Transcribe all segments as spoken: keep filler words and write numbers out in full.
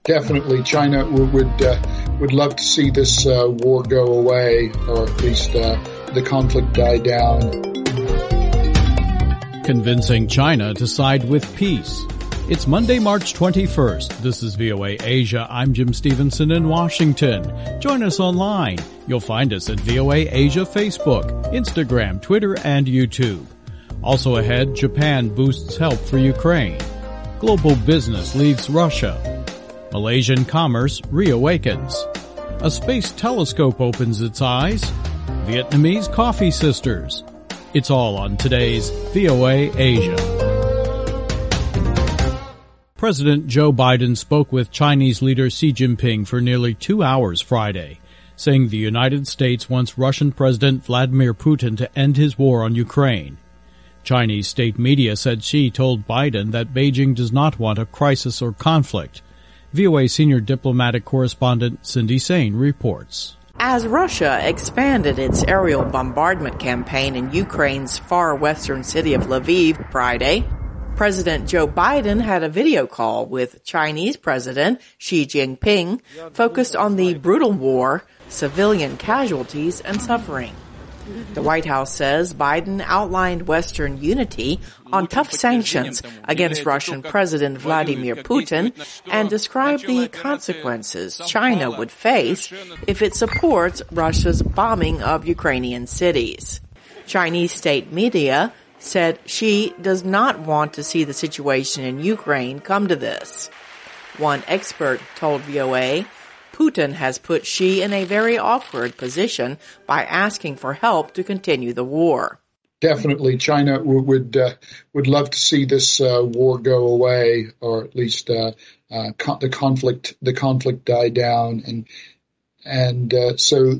Definitely, China w- would uh, would love to see this uh, war go away, or at least uh, the conflict die down. Convincing China to side with peace. It's Monday, March twenty-first. This is V O A Asia. I'm Jim Stevenson in Washington. Join us online. You'll find us at V O A Asia Facebook, Instagram, Twitter, and YouTube. Also ahead, Japan boosts help for Ukraine. Global business leaves Russia. Malaysian commerce reawakens. A space telescope opens its eyes. Vietnamese coffee sisters. It's all on today's V O A Asia. President Joe Biden spoke with Chinese leader Xi Jinping for nearly two hours Friday, saying the United States wants Russian President Vladimir Putin to end his war on Ukraine. Chinese state media said Xi told Biden that Beijing does not want a crisis or conflict. V O A senior diplomatic correspondent Cindy Sain reports. As Russia expanded its aerial bombardment campaign in Ukraine's far western city of Lviv Friday, President Joe Biden had a video call with Chinese President Xi Jinping focused on the brutal war, civilian casualties, and suffering. The White House says Biden outlined Western unity on tough sanctions against Russian President Vladimir Putin and described the consequences China would face if it supports Russia's bombing of Ukrainian cities. Chinese state media said Xi does not want to see the situation in Ukraine come to this. One expert told V O A, Putin has put Xi in a very awkward position by asking for help to continue the war. Definitely, China w- would uh, would love to see this uh, war go away, or at least uh, uh, con- the conflict the conflict die down. And and uh, so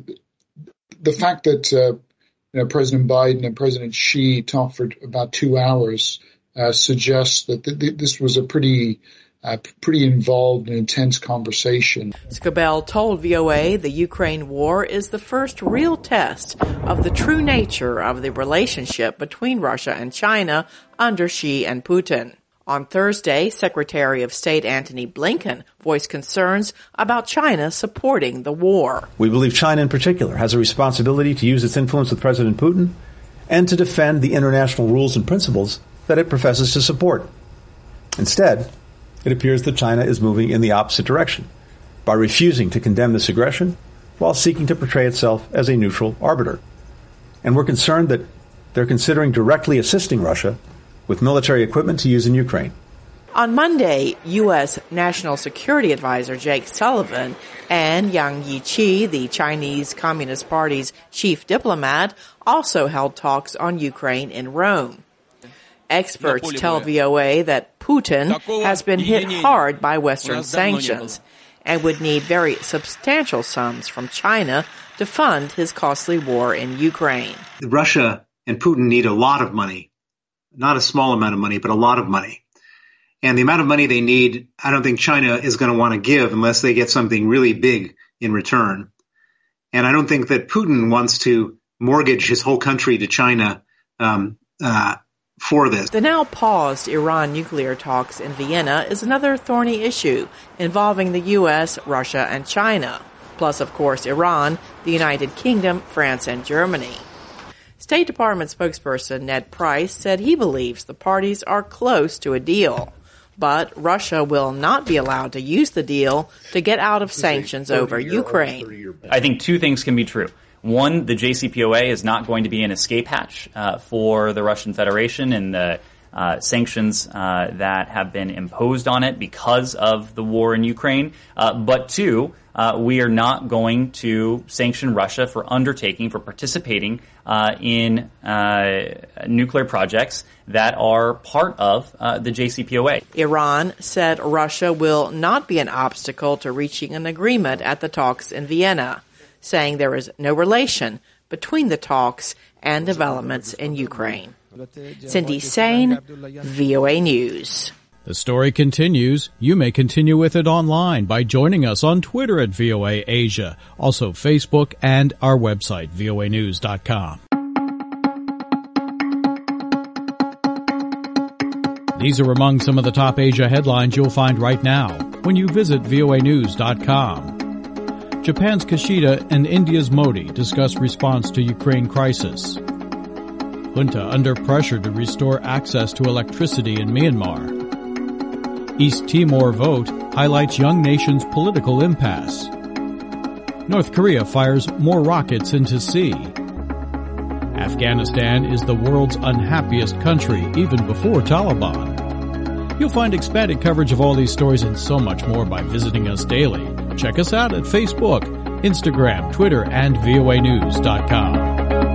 the fact that uh, you know, President Biden and President Xi talked for about two hours uh, suggests that th- th- this was a pretty Uh, pretty involved and intense conversation. Scobell told V O A the Ukraine war is the first real test of the true nature of the relationship between Russia and China under Xi and Putin. On Thursday, Secretary of State Antony Blinken voiced concerns about China supporting the war. We believe China in particular has a responsibility to use its influence with President Putin and to defend the international rules and principles that it professes to support. Instead, it appears that China is moving in the opposite direction by refusing to condemn this aggression while seeking to portray itself as a neutral arbiter. And we're concerned that they're considering directly assisting Russia with military equipment to use in Ukraine. On Monday, U S. National Security Advisor Jake Sullivan and Yang Jiechi, the Chinese Communist Party's chief diplomat, also held talks on Ukraine in Rome. Experts tell V O A that Putin has been hit hard by Western sanctions and would need very substantial sums from China to fund his costly war in Ukraine. Russia and Putin need a lot of money, not a small amount of money, but a lot of money. And the amount of money they need, I don't think China is going to want to give unless they get something really big in return. And I don't think that Putin wants to mortgage his whole country to China um, uh for this. The now paused Iran nuclear talks in Vienna is another thorny issue involving the U S, Russia, and China, plus, of course, Iran, the United Kingdom, France, and Germany. State Department spokesperson Ned Price said he believes the parties are close to a deal, but Russia will not be allowed to use the deal to get out of sanctions over Ukraine. I think two things can be true. One, the J C P O A is not going to be an escape hatch uh, for the Russian Federation and the uh, sanctions uh, that have been imposed on it because of the war in Ukraine. Uh, but two, uh, we are not going to sanction Russia for undertaking, for participating uh, in uh, nuclear projects that are part of uh, the J C P O A. Iran said Russia will not be an obstacle to reaching an agreement at the talks in Vienna, saying there is no relation between the talks and developments in Ukraine. Cindy Sain, V O A News. The story continues. You may continue with it online by joining us on Twitter at V O A Asia, also Facebook and our website, V O A news dot com. These are among some of the top Asia headlines you'll find right now. when you visit V O A news dot com. Japan's Kishida and India's Modi discuss response to Ukraine crisis. Junta under pressure to restore access to electricity in Myanmar. East Timor vote highlights young nation's political impasse. North Korea fires more rockets into sea. Afghanistan is the world's unhappiest country even before Taliban. You'll find expanded coverage of all these stories and so much more by visiting us daily. Check us out at Facebook, Instagram, Twitter, and V O A news dot com.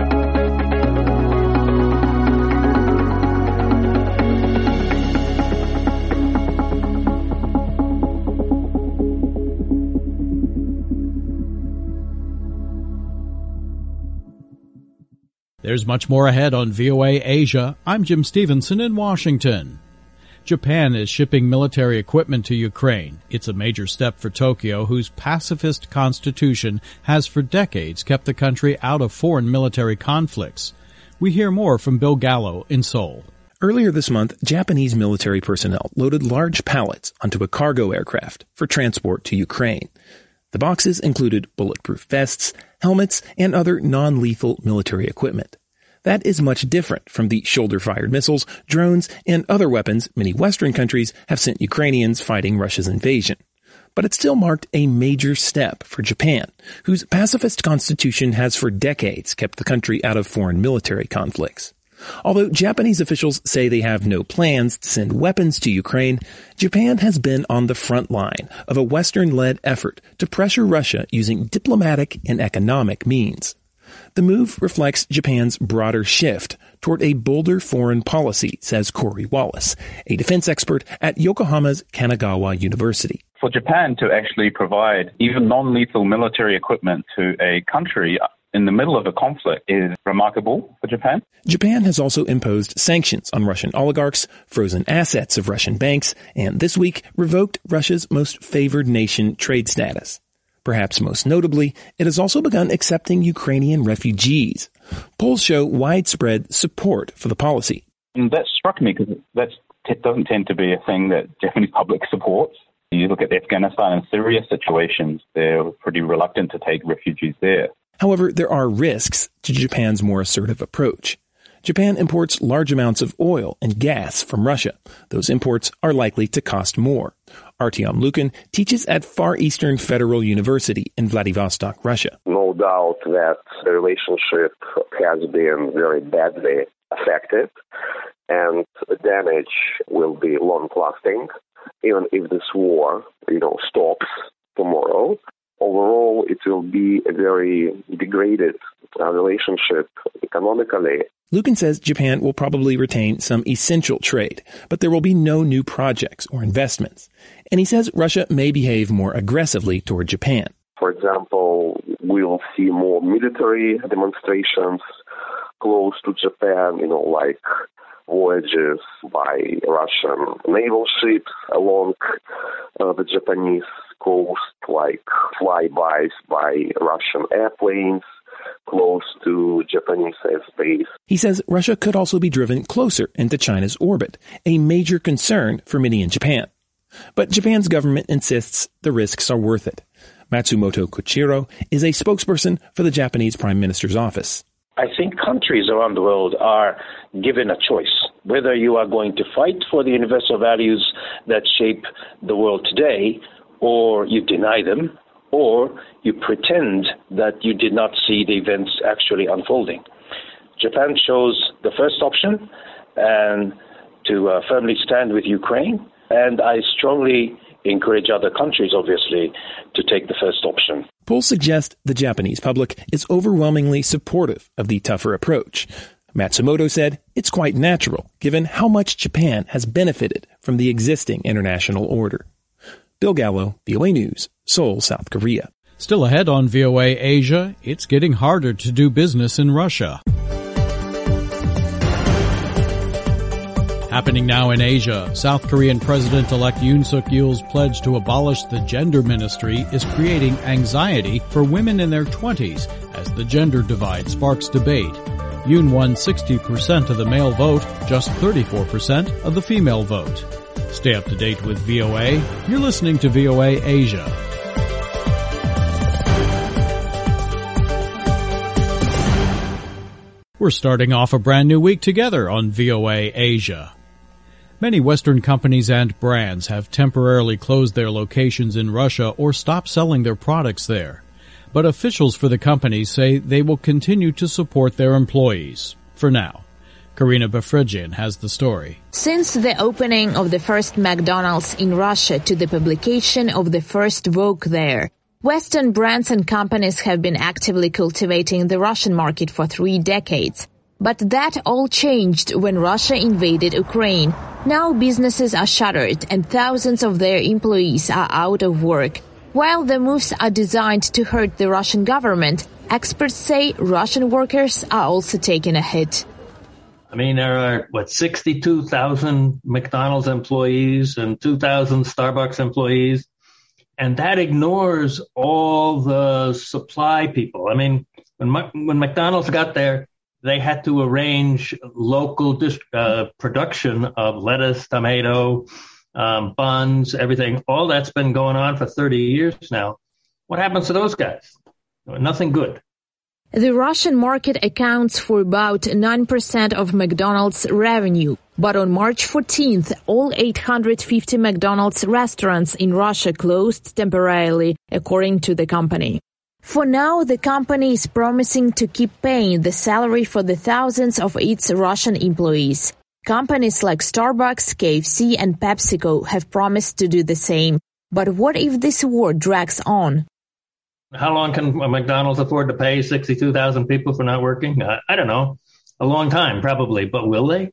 There's much more ahead on V O A Asia. I'm Jim Stevenson in Washington. Japan is shipping military equipment to Ukraine. It's a major step for Tokyo, whose pacifist constitution has for decades kept the country out of foreign military conflicts. We hear more from Bill Gallo in Seoul. Earlier this month, Japanese military personnel loaded large pallets onto a cargo aircraft for transport to Ukraine. The boxes included bulletproof vests, helmets, and other non-lethal military equipment. That is much different from the shoulder-fired missiles, drones, and other weapons many Western countries have sent Ukrainians fighting Russia's invasion. But it still marked a major step for Japan, whose pacifist constitution has for decades kept the country out of foreign military conflicts. Although Japanese officials say they have no plans to send weapons to Ukraine, Japan has been on the front line of a Western-led effort to pressure Russia using diplomatic and economic means. The move reflects Japan's broader shift toward a bolder foreign policy, says Corey Wallace, a defense expert at Yokohama's Kanagawa University. For Japan to actually provide even non-lethal military equipment to a country in the middle of a conflict is remarkable for Japan. Japan has also imposed sanctions on Russian oligarchs, frozen assets of Russian banks, and this week revoked Russia's most favored nation trade status. Perhaps most notably, it has also begun accepting Ukrainian refugees. Polls show widespread support for the policy. And that struck me because that doesn't tend to be a thing that Japanese public supports. You look at the Afghanistan and Syria situations, they're pretty reluctant to take refugees there. However, there are risks to Japan's more assertive approach. Japan imports large amounts of oil and gas from Russia. Those imports are likely to cost more. Artyom Lukin teaches at Far Eastern Federal University in Vladivostok, Russia. No doubt that the relationship has been very badly affected, and the damage will be long-lasting. Even if this war, you know, stops tomorrow, overall it will be a very degraded uh, relationship economically. Lukin says Japan will probably retain some essential trade, but there will be no new projects or investments. And he says Russia may behave more aggressively toward Japan. For example, we will see more military demonstrations close to Japan, you know, like voyages by Russian naval ships along uh, the Japanese coast, like flybys by Russian airplanes close to Japanese airspace. He says Russia could also be driven closer into China's orbit, a major concern for many in Japan. But Japan's government insists the risks are worth it. Matsumoto Koichiro is a spokesperson for the Japanese Prime Minister's office. I think countries around the world are given a choice, whether you are going to fight for the universal values that shape the world today, or you deny them, or you pretend that you did not see the events actually unfolding. Japan chose the first option, and to uh, firmly stand with Ukraine, and I strongly encourage other countries, obviously, to take the first option. Polls suggest the Japanese public is overwhelmingly supportive of the tougher approach. Matsumoto said it's quite natural, given how much Japan has benefited from the existing international order. Bill Gallo, V O A News, Seoul, South Korea. Still ahead on V O A Asia, it's getting harder to do business in Russia. Happening now in Asia, South Korean President-elect Yoon Suk-yeol's pledge to abolish the gender ministry is creating anxiety for women in their twenties as the gender divide sparks debate. Yoon won sixty percent of the male vote, just thirty-four percent of the female vote. Stay up to date with V O A. You're listening to V O A Asia. We're starting off a brand new week together on V O A Asia. Many Western companies and brands have temporarily closed their locations in Russia or stopped selling their products there. But officials for the companies say they will continue to support their employees, for now. Karina Befredjian has the story. Since the opening of the first McDonald's in Russia to the publication of the first Vogue there, Western brands and companies have been actively cultivating the Russian market for three decades. But that all changed when Russia invaded Ukraine. Now businesses are shuttered and thousands of their employees are out of work. While the moves are designed to hurt the Russian government, experts say Russian workers are also taking a hit. I mean, there are, what, sixty-two thousand McDonald's employees and two thousand Starbucks employees. And that ignores all the supply people. I mean, when when McDonald's got there, they had to arrange local dist- uh, production of lettuce, tomato, um, buns, everything. All that's been going on for thirty years now. What happens to those guys? Nothing good. The Russian market accounts for about nine percent of McDonald's revenue. But on March fourteenth, all eight hundred fifty McDonald's restaurants in Russia closed temporarily, according to the company. For now, the company is promising to keep paying the salary for the thousands of its Russian employees. Companies like Starbucks, K F C, and PepsiCo have promised to do the same. But what if this war drags on? How long can McDonald's afford to pay sixty-two thousand people for not working? I, I don't know. A long time, probably. But will they?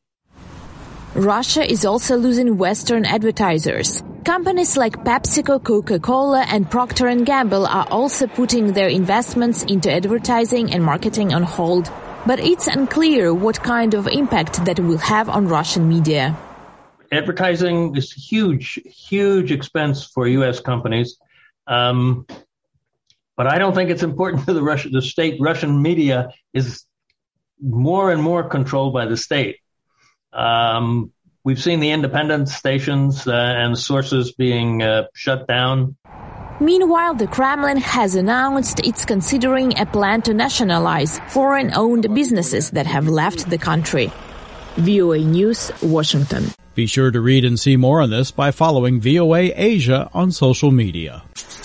Russia is also losing Western advertisers. Companies like PepsiCo, Coca-Cola, and Procter and Gamble are also putting their investments into advertising and marketing on hold. But it's unclear what kind of impact that will have on Russian media. Advertising is huge, huge expense for U S companies. Um, but I don't think it's important to the Russia, the state. Russian media is more and more controlled by the state. Um, we've seen the independent stations uh, and sources being uh, shut down. Meanwhile, the Kremlin has announced it's considering a plan to nationalize foreign-owned businesses that have left the country. V O A News, Washington. Be sure to read and see more on this by following V O A Asia on social media.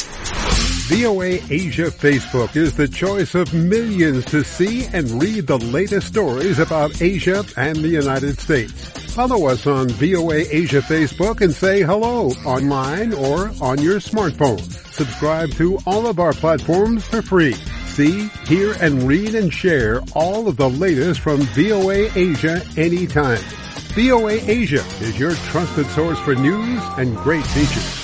V O A Asia Facebook is the choice of millions to see and read the latest stories about Asia and the United States. Follow us on V O A Asia Facebook and say hello online or on your smartphone. Subscribe to all of our platforms for free. See, hear, and read and share all of the latest from V O A Asia anytime. V O A Asia is your trusted source for news and great features.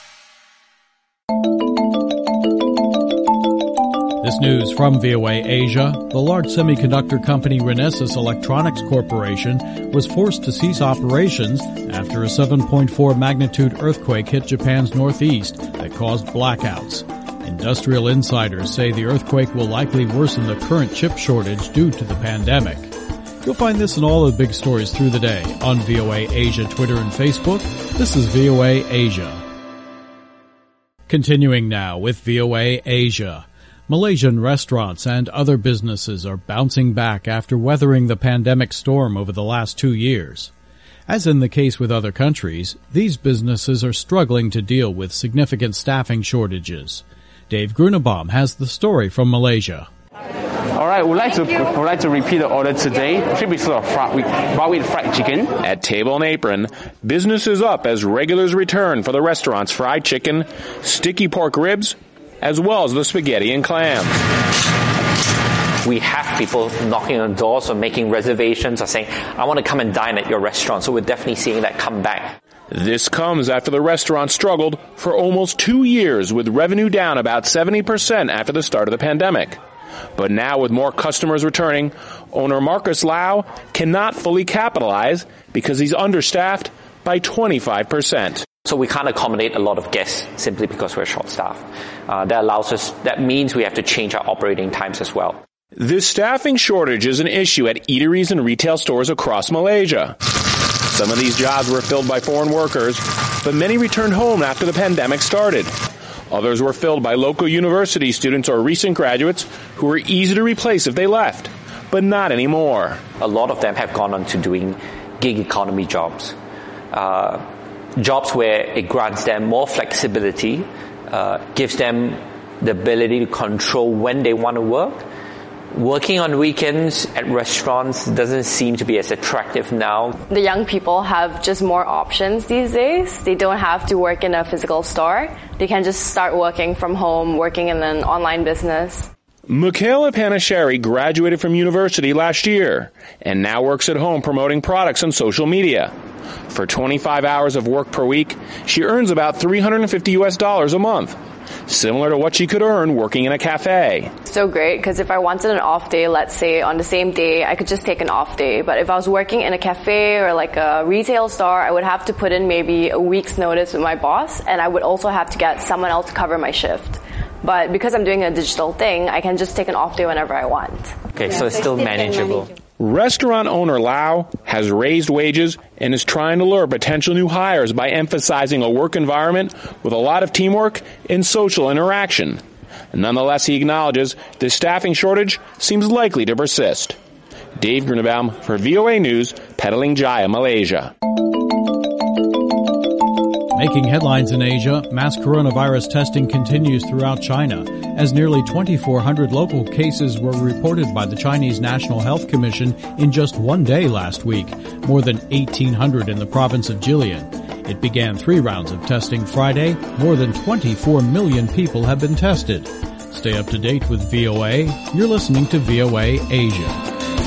This news from V O A Asia. The large semiconductor company Renesas Electronics Corporation was forced to cease operations after a seven point four magnitude earthquake hit Japan's northeast that caused blackouts. Industrial insiders say the earthquake will likely worsen the current chip shortage due to the pandemic. You'll find this and all the big stories through the day on V O A Asia Twitter and Facebook. This is V O A Asia. Continuing now with V O A Asia. Malaysian restaurants and other businesses are bouncing back after weathering the pandemic storm over the last two years. As in the case with other countries, these businesses are struggling to deal with significant staffing shortages. Dave Grunebaum has the story from Malaysia. All right, we'd like to we'd like to repeat the order today. It should be sort of fried, with fried chicken. At Table and Apron, business is up as regulars return for the restaurant's fried chicken, sticky pork ribs, as well as the spaghetti and clams. We have people knocking on doors or making reservations or saying, I want to come and dine at your restaurant. So we're definitely seeing that come back. This comes after the restaurant struggled for almost two years with revenue down about seventy percent after the start of the pandemic. But now with more customers returning, owner Marcus Lau cannot fully capitalize because he's understaffed by twenty-five percent. So we can't accommodate a lot of guests simply because we're short-staffed. Uh, that allows us, that means we have to change our operating times as well. This staffing shortage is an issue at eateries and retail stores across Malaysia. Some of these jobs were filled by foreign workers, but many returned home after the pandemic started. Others were filled by local university students or recent graduates who were easy to replace if they left, but not anymore. A lot of them have gone on to doing gig economy jobs, uh, jobs where it grants them more flexibility, uh, gives them the ability to control when they want to work. Working on weekends at restaurants doesn't seem to be as attractive now. The young people have just more options these days. They don't have to work in a physical store. They can just start working from home, working in an online business. Michaela Panisheri graduated from university last year and now works at home promoting products on social media. For twenty-five hours of work per week, she earns about three hundred fifty U S dollars a month, similar to what she could earn working in a cafe. So great, because if I wanted an off day, let's say on the same day, I could just take an off day. But if I was working in a cafe or like a retail store, I would have to put in maybe a week's notice with my boss, and I would also have to get someone else to cover my shift. But because I'm doing a digital thing, I can just take an off day whenever I want. Okay, yeah, so it's still manageable. Restaurant owner Lau has raised wages and is trying to lure potential new hires by emphasizing a work environment with a lot of teamwork and social interaction. Nonetheless, he acknowledges the staffing shortage seems likely to persist. Dave Grunebaum for V O A News, Petaling Jaya, Malaysia. Making headlines in Asia, mass coronavirus testing continues throughout China, as nearly twenty-four hundred local cases were reported by the Chinese National Health Commission in just one day last week, more than eighteen hundred in the province of Jilin. It began three rounds of testing Friday. More than twenty-four million people have been tested. Stay up to date with V O A. You're listening to V O A Asia.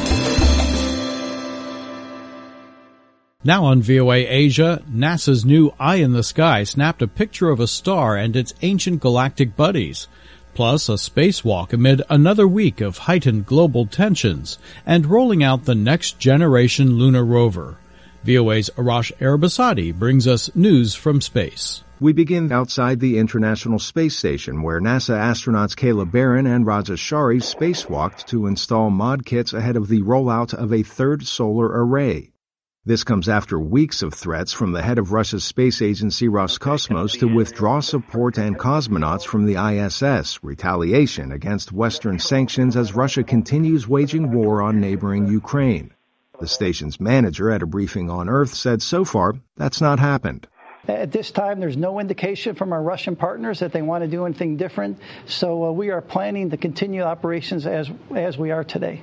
Now on V O A Asia, NASA's new Eye in the Sky snapped a picture of a star and its ancient galactic buddies, plus a spacewalk amid another week of heightened global tensions, and rolling out the next generation lunar rover. V O A's Arash Arabasadi brings us news from space. We begin outside the International Space Station, where NASA astronauts Kayla Barron and Raja Shari spacewalked to install mod kits ahead of the rollout of a third solar array. This comes after weeks of threats from the head of Russia's space agency Roscosmos to withdraw support and cosmonauts from the I S S, retaliation against Western sanctions as Russia continues waging war on neighboring Ukraine. The station's manager at a briefing on Earth said so far that's not happened. At this time, there's no indication from our Russian partners that they want to do anything different, so uh, we are planning to continue operations as as we are today.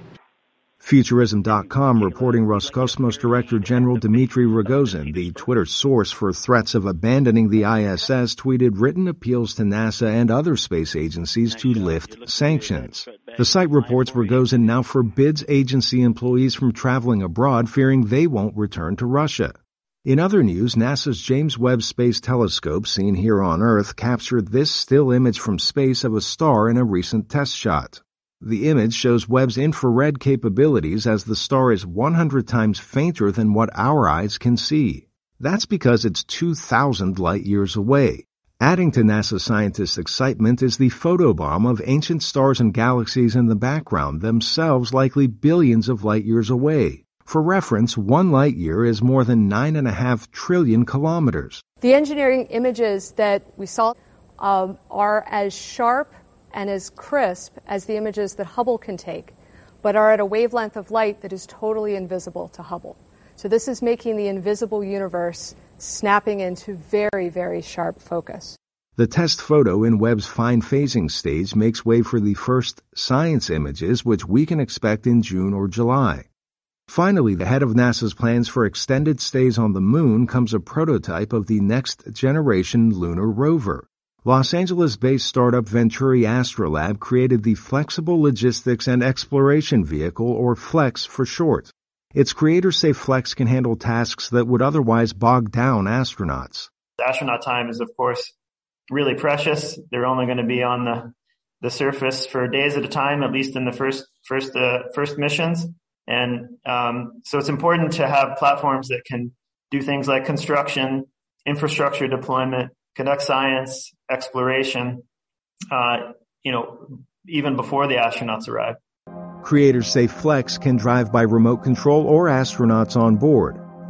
Futurism dot com reporting Roscosmos Director General Dmitry Rogozin, the Twitter source for threats of abandoning the I S S, tweeted written appeals to NASA and other space agencies to lift sanctions. The site reports Rogozin now forbids agency employees from traveling abroad, fearing they won't return to Russia. In other news, NASA's James Webb Space Telescope, seen here on Earth, captured this still image from space of a star in a recent test shot. The image shows Webb's infrared capabilities as the star is one hundred times fainter than what our eyes can see. That's because it's two thousand light-years away. Adding to NASA scientists' excitement is the photobomb of ancient stars and galaxies in the background, themselves likely billions of light-years away. For reference, one light-year is more than nine and a half trillion kilometers. The engineering images that we saw um, are as sharp and as crisp as the images that Hubble can take, but are at a wavelength of light that is totally invisible to Hubble. So this is making the invisible universe snapping into very, very sharp focus. The test photo in Webb's fine phasing stage makes way for the first science images, which we can expect in June or July. Finally, ahead of NASA's plans for extended stays on the Moon comes a prototype of the next generation lunar rover. Los Angeles-based startup Venturi Astrolab created the Flexible Logistics and Exploration Vehicle, or FLEX for short. Its creators say FLEX can handle tasks that would otherwise bog down astronauts. Astronaut time is, of course, really precious. They're only going to be on the, the surface for days at a time, at least in the first first uh, first missions. And um, so it's important to have platforms that can do things like construction, infrastructure deployment, conduct science, exploration, uh, you know, even before the astronauts arrive. Creators say FLEX can drive by remote control or astronauts on board.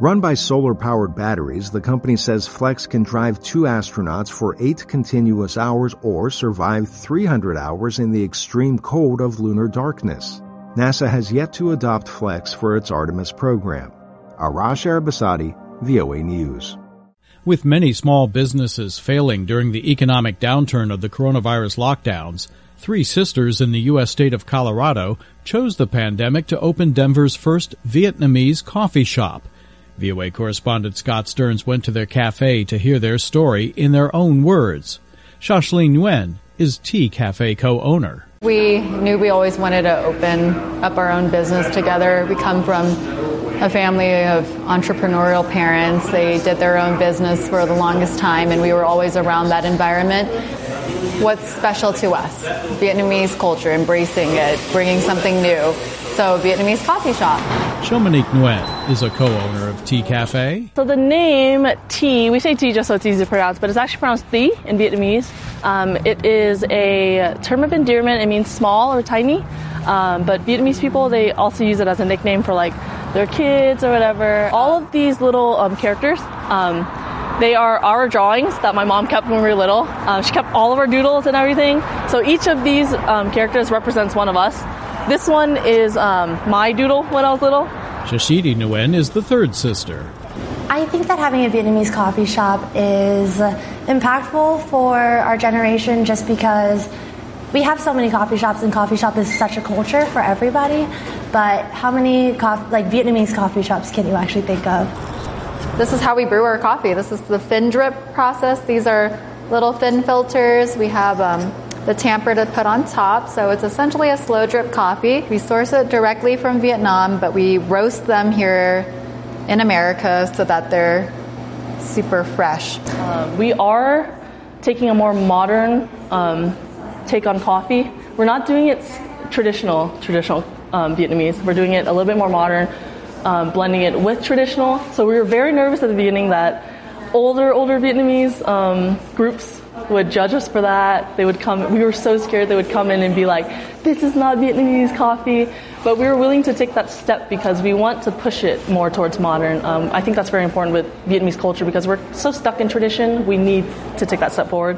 Run by solar-powered batteries, the company says Flex can drive two astronauts for eight continuous hours or survive three hundred hours in the extreme cold of lunar darkness. NASA has yet to adopt Flex for its Artemis program. Arash Arabasadi, V O A News. With many small businesses failing during the economic downturn of the coronavirus lockdowns, three sisters in the U S state of Colorado chose the pandemic to open Denver's first Vietnamese coffee shop. V O A correspondent Scott Stearns went to their cafe to hear their story in their own words. Shashlin Nguyen is Tea Cafe co-owner. We knew we always wanted to open up our own business together. We come from a family of entrepreneurial parents. They did their own business for the longest time, and we were always around that environment. What's special to us? Vietnamese culture, embracing it, bringing something new. So, Vietnamese coffee shop. Shomanique Nguyen is a co-owner of Tea Cafe. So the name Tea, we say Tea just so it's easy to pronounce, but it's actually pronounced Thi in Vietnamese. Um, it is a term of endearment. It means small or tiny. Um, but Vietnamese people, they also use it as a nickname for like their kids or whatever. All of these little um, characters, um, they are our drawings that my mom kept when we were little. Uh, she kept all of our doodles and everything. So each of these um, characters represents one of us. This one is um, my doodle when I was little. Shashidi Nguyen is the third sister. I think that having a Vietnamese coffee shop is impactful for our generation just because we have so many coffee shops, and coffee shop is such a culture for everybody. But how many cof- like Vietnamese coffee shops can you actually think of? This is how we brew our coffee. This is the fin drip process. These are little fin filters. We have um, the tamper to put on top. So it's essentially a slow drip coffee. We source it directly from Vietnam, but we roast them here in America so that they're super fresh. Uh, we are taking a more modern um, take on coffee. We're not doing it traditional, traditional um, Vietnamese. We're doing it a little bit more modern, um, blending it with traditional. So we were very nervous at the beginning that older, older Vietnamese um, groups would judge us for that. They would come, we were so scared they would come in and be like, this is not Vietnamese coffee. But we were willing to take that step because we want to push it more towards modern. Um, I think that's very important with Vietnamese culture because we're so stuck in tradition. We need to take that step forward.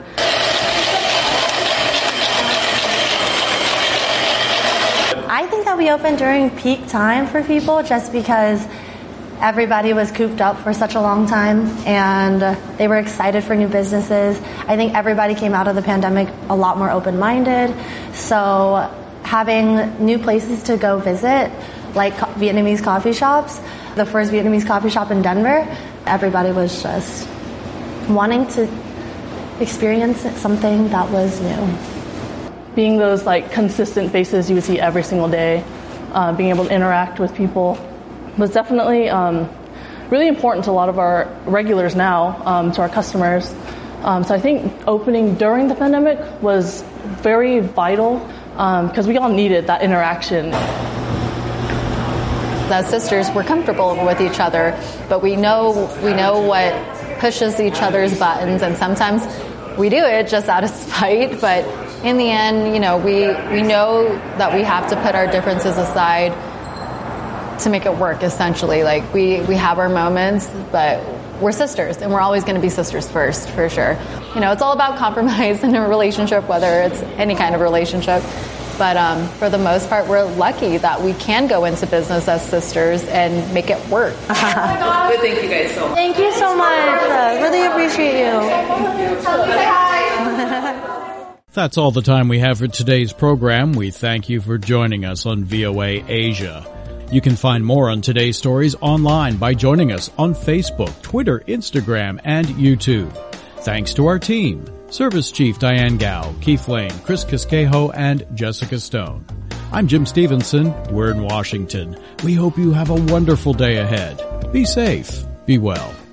I think that we opened during peak time for people just because everybody was cooped up for such a long time and they were excited for new businesses. I think everybody came out of the pandemic a lot more open-minded. So having new places to go visit, like Vietnamese coffee shops, the first Vietnamese coffee shop in Denver, everybody was just wanting to experience something that was new. Being those like consistent faces you would see every single day, uh, being able to interact with people was definitely um, really important to a lot of our regulars now, um, to our customers. Um, so I think opening during the pandemic was very vital because um, we all needed that interaction. As sisters, we're comfortable with each other, but we know we know what pushes each other's buttons, and sometimes we do it just out of spite. But in the end, you know, we we know that we have to put our differences aside to make it work, essentially. Like, we, we have our moments, but we're sisters, and we're always going to be sisters first, for sure. You know, it's all about compromise in a relationship, whether it's any kind of relationship. But um, for the most part, we're lucky that we can go into business as sisters and make it work. But thank you guys so much. Thank you so much. Uh, really appreciate you. Say hi. That's all the time we have for today's program. We thank you for joining us on V O A Asia. You can find more on today's stories online by joining us on Facebook, Twitter, Instagram, and YouTube. Thanks to our team, Service Chief Diane Gao, Keith Lane, Chris Casquejo, and Jessica Stone. I'm Jim Stevenson. We're in Washington. We hope you have a wonderful day ahead. Be safe. Be well.